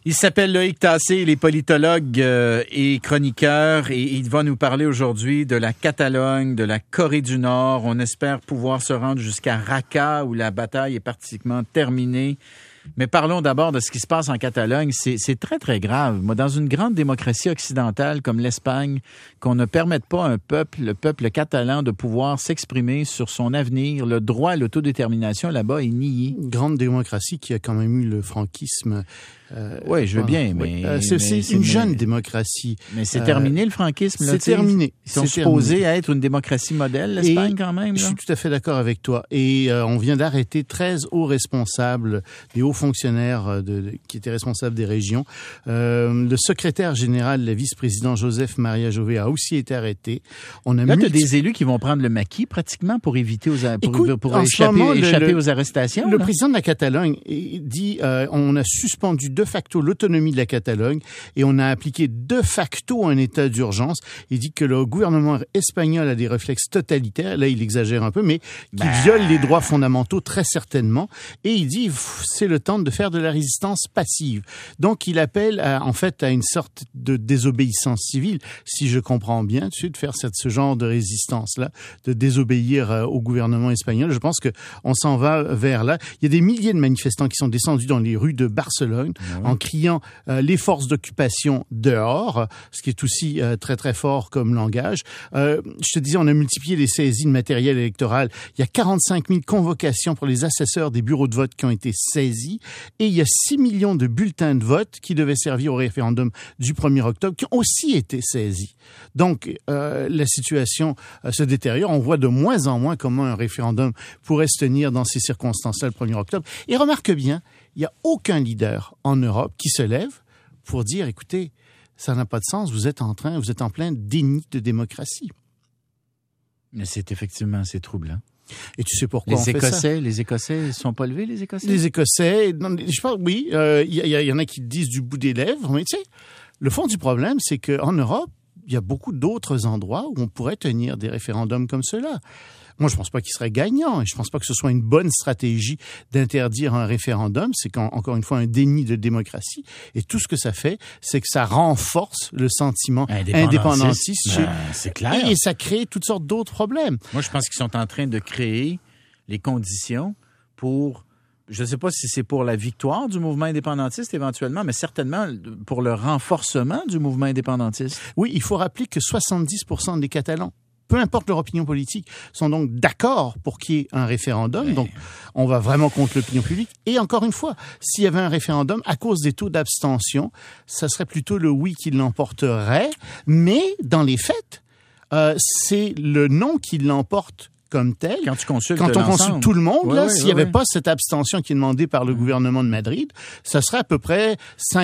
Il s'appelle Loïc Tassé, il est politologue et chroniqueur et il va nous parler aujourd'hui de la Catalogne, de la Corée du Nord. On espère pouvoir se rendre jusqu'à Raqqa où la bataille est pratiquement terminée. Mais parlons d'abord de ce qui se passe en Catalogne. C'est très, très grave. Moi, dans une grande démocratie occidentale comme l'Espagne, qu'on ne permette pas à le peuple catalan, de pouvoir s'exprimer sur son avenir, le droit à l'autodétermination là-bas est nié. Une grande démocratie qui a quand même eu le franquisme. Oui, je veux bien, mais... c'est une jeune démocratie. Mais c'est terminé, le franquisme. Là, c'est terminé. Ils sont supposés être une démocratie modèle, l'Espagne, quand même. Là. Je suis tout à fait d'accord avec toi. Et on vient d'arrêter 13 hauts responsables, des hauts fonctionnaires qui étaient responsables des régions. Le secrétaire général, le vice-président Joseph Maria Jové a aussi été arrêté. Là, tu as des élus qui vont prendre le maquis, pratiquement, pour éviter échapper aux arrestations. Le président de la Catalogne dit on a suspendu de facto l'autonomie de la Catalogne et on a appliqué de facto un état d'urgence. Il dit que le gouvernement espagnol a des réflexes totalitaires, là il exagère un peu, mais qui viole les droits fondamentaux très certainement. Et il dit c'est le temps de faire de la résistance passive. Donc il appelle à une sorte de désobéissance civile, si je comprends bien, de faire ce genre de résistance-là, de désobéir au gouvernement espagnol. Je pense que on s'en va vers là. Il y a des milliers de manifestants qui sont descendus dans les rues de Barcelone en criant les forces d'occupation dehors, ce qui est aussi très très fort comme langage. Je te disais, on a multiplié les saisies de matériel électoral. Il y a 45 000 convocations pour les assesseurs des bureaux de vote qui ont été saisis et il y a 6 millions de bulletins de vote qui devaient servir au référendum du 1er octobre qui ont aussi été saisis. Donc, la situation se détériore. On voit de moins en moins comment un référendum pourrait se tenir dans ces circonstances-là le 1er octobre. Et remarque bien, il n'y a aucun leader en Europe qui se lève pour dire, écoutez, ça n'a pas de sens, vous êtes en plein déni de démocratie. Mais c'est effectivement assez troublant. Et tu sais pourquoi on fait ça? Les Écossais, ils sont pas levés, les Écossais? Les Écossais, je pense, oui, il y en a qui disent du bout des lèvres, mais tu sais, le fond du problème, c'est qu'en Europe, il y a beaucoup d'autres endroits où on pourrait tenir des référendums comme ceux-là. Moi, je pense pas qu'il serait gagnant et je pense pas que ce soit une bonne stratégie d'interdire un référendum. C'est encore une fois un déni de démocratie. Et tout ce que ça fait, c'est que ça renforce le sentiment indépendantiste. C'est clair. Et ça crée toutes sortes d'autres problèmes. Moi, je pense qu'ils sont en train de créer les conditions pour... Je ne sais pas si c'est pour la victoire du mouvement indépendantiste éventuellement, mais certainement pour le renforcement du mouvement indépendantiste. Oui, il faut rappeler que 70% des Catalans, peu importe leur opinion politique, sont donc d'accord pour qu'il y ait un référendum. Ouais. Donc, on va vraiment contre l'opinion publique. Et encore une fois, s'il y avait un référendum, à cause des taux d'abstention, ça serait plutôt le oui qui l'emporterait. Mais dans les faits, c'est le non qui l'emporte comme tel. Quand on consulte tout le monde, s'il n'y avait pas cette abstention qui est demandée par le gouvernement de Madrid, ça serait à peu près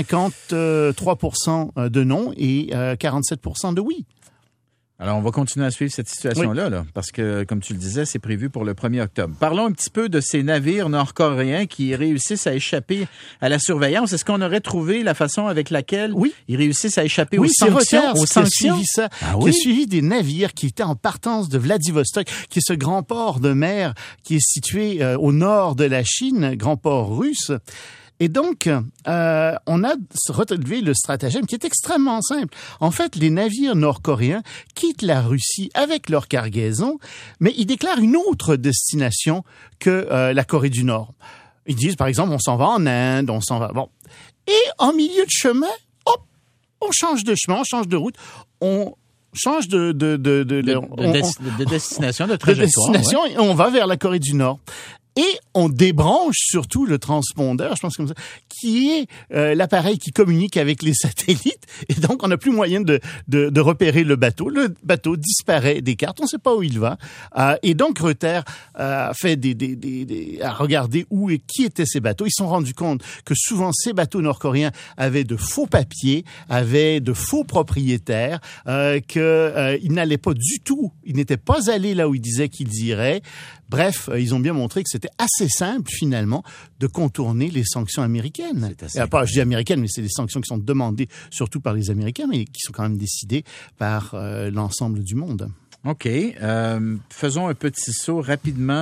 53% de non et 47% de oui. Alors, on va continuer à suivre cette situation-là, là, parce que, comme tu le disais, c'est prévu pour le 1er octobre. Parlons un petit peu de ces navires nord-coréens qui réussissent à échapper à la surveillance. Est-ce qu'on aurait trouvé la façon avec laquelle ils réussissent à échapper aux sanctions? Qui a suivi des navires qui étaient en partance de Vladivostok, qui est ce grand port de mer qui est situé au nord de la Chine, grand port russe. Et donc, on a relevé le stratagème qui est extrêmement simple. En fait, les navires nord-coréens quittent la Russie avec leur cargaison, mais ils déclarent une autre destination que la Corée du Nord. Ils disent, par exemple, on s'en va en Inde, on s'en va... Bon. Et en milieu de chemin, hop, on change de chemin, on change de route, on change de destination, de trajectoire. Et on va vers la Corée du Nord. Et on débranche surtout le transpondeur, je pense comme ça, qui est l'appareil qui communique avec les satellites. Et donc, on n'a plus moyen de repérer le bateau. Le bateau disparaît des cartes. On ne sait pas où il va. Et donc, Reuters a fait a regardé où et qui étaient ces bateaux. Ils se sont rendus compte que souvent, ces bateaux nord-coréens avaient de faux papiers, avaient de faux propriétaires, qu'ils n'allaient pas du tout, ils n'étaient pas allés là où ils disaient qu'ils iraient. Bref, ils ont bien montré que c'était assez simple, finalement, de contourner les sanctions américaines. Pas, je dis américaines, mais c'est des sanctions qui sont demandées surtout par les Américains, mais qui sont quand même décidées par l'ensemble du monde. OK. Faisons un petit saut rapidement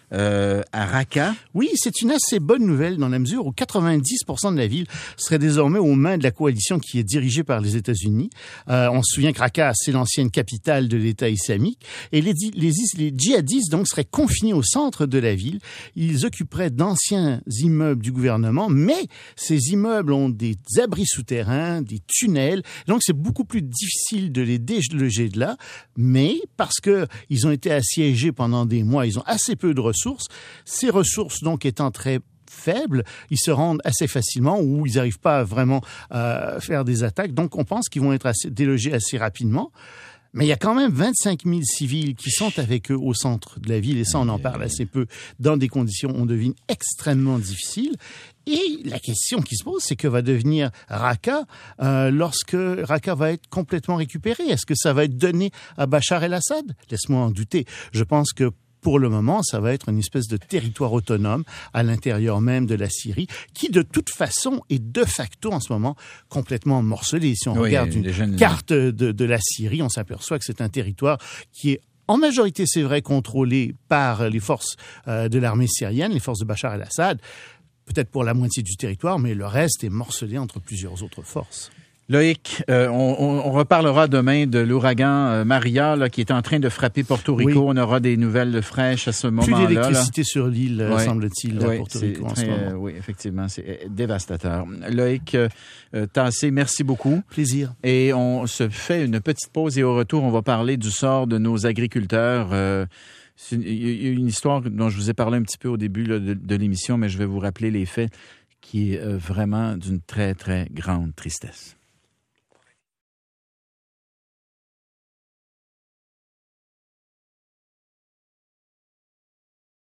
à Raqqa. Oui, c'est une assez bonne nouvelle dans la mesure où 90% de la ville serait désormais aux mains de la coalition qui est dirigée par les États-Unis. On se souvient que Raqqa, c'est l'ancienne capitale de l'État islamique. Et les djihadistes, donc, seraient confinés au centre de la ville. Ils occuperaient d'anciens immeubles du gouvernement, mais ces immeubles ont des abris souterrains, des tunnels. Donc, c'est beaucoup plus difficile de les déloger de là. Mais parce que ils ont été assiégés pendant des mois, ils ont assez peu de ressources. Ces ressources, donc, étant très faibles, ils se rendent assez facilement ou ils n'arrivent pas vraiment à faire des attaques. Donc, on pense qu'ils vont être délogés assez rapidement. Mais il y a quand même 25 000 civils qui sont avec eux au centre de la ville, et ça, on en parle assez peu, dans des conditions, on devine, extrêmement difficiles. Et la question qui se pose, c'est que va devenir Raqqa lorsque Raqqa va être complètement récupéré? Est-ce que ça va être donné à Bachar el-Assad? Laisse-moi en douter. Je pense que pour le moment, ça va être une espèce de territoire autonome à l'intérieur même de la Syrie, qui de toute façon est de facto en ce moment complètement morcelé. Si on regarde une carte de la Syrie, on s'aperçoit que c'est un territoire qui est en majorité, c'est vrai, contrôlé par les forces de l'armée syrienne, les forces de Bachar el-Assad, peut-être pour la moitié du territoire, mais le reste est morcelé entre plusieurs autres forces. Loïc, on reparlera demain de l'ouragan Maria là, qui est en train de frapper Porto Rico. Oui. On aura des nouvelles fraîches à ce moment-là. Plus d'électricité sur l'île, semble-t-il, à Porto Rico en ce moment. Oui, effectivement, c'est dévastateur. Loïc Tassé, merci beaucoup. Plaisir. Et on se fait une petite pause et au retour, on va parler du sort de nos agriculteurs. Il y a une histoire dont je vous ai parlé un petit peu au début là, de l'émission, mais je vais vous rappeler les faits qui est vraiment d'une très, très grande tristesse.